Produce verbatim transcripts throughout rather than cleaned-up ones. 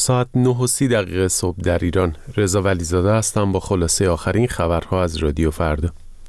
ساعت نه و سی دقیقه صبح در ایران. رضا ولیزاده هستم با خلاصه آخرین خبرها از رادیو فردا.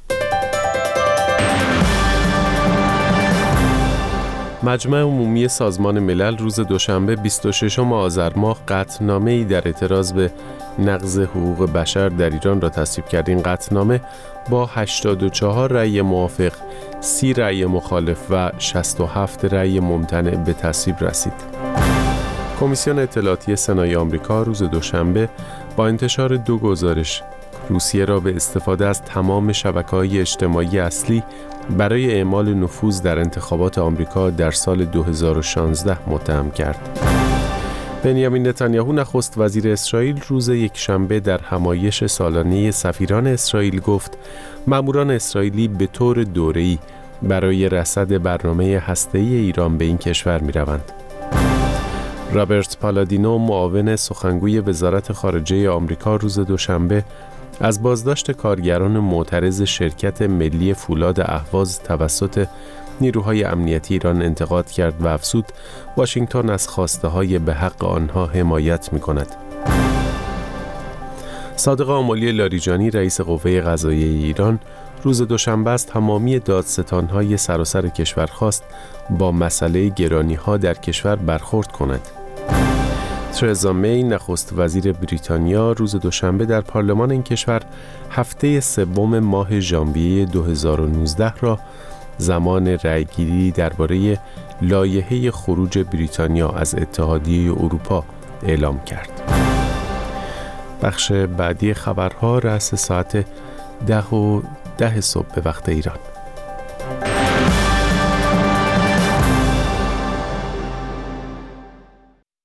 مجمع عمومی سازمان ملل روز دوشنبه بیست و ششم آذر ماه قطعنامه‌ای در اعتراض به نقض حقوق بشر در ایران را تصویب کرد. این قطعنامه با هشتاد و چهار رأی موافق، سی رأی مخالف و شصت و هفت رأی ممتنع به تصویب رسید. کمیسیون اطلاعاتی سنای آمریکا روز دوشنبه با انتشار دو گزارش روسیه را به استفاده از تمام شبکه‌های اجتماعی اصلی برای اعمال نفوذ در انتخابات آمریکا در سال دو هزار و شانزده متهم کرد. بنیامین نتانیاهو نخست وزیر اسرائیل روز یکشنبه در همایش سالانه سفیران اسرائیل گفت ماموران اسرائیلی به طور دوره‌ای برای رصد برنامه هسته‌ای ایران به این کشور می‌روند. رابرت پالادینو معاون سخنگوی وزارت خارجه آمریکا روز دوشنبه از بازداشت کارگران معترض شرکت ملی فولاد اهواز توسط نیروهای امنیتی ایران انتقاد کرد و افزود واشنگتن از خواسته های به حق آنها حمایت می کند. صادق آملی لاریجانی رئیس قوه قضاییه ایران روز دوشنبه از تمامی دادستان‌های سراسر کشور خواست با مسئله گرانی‌ها در کشور برخورد کند. ترزا می نخست وزیر بریتانیا روز دوشنبه در پارلمان این کشور هفته سوم ماه ژانویه دو هزار و نوزده را زمان رأیگیری درباره لایحه خروج بریتانیا از اتحادیه اروپا اعلام کرد. بخش بعدی خبرها رأس ساعت ده و ده صبح به وقت ایران.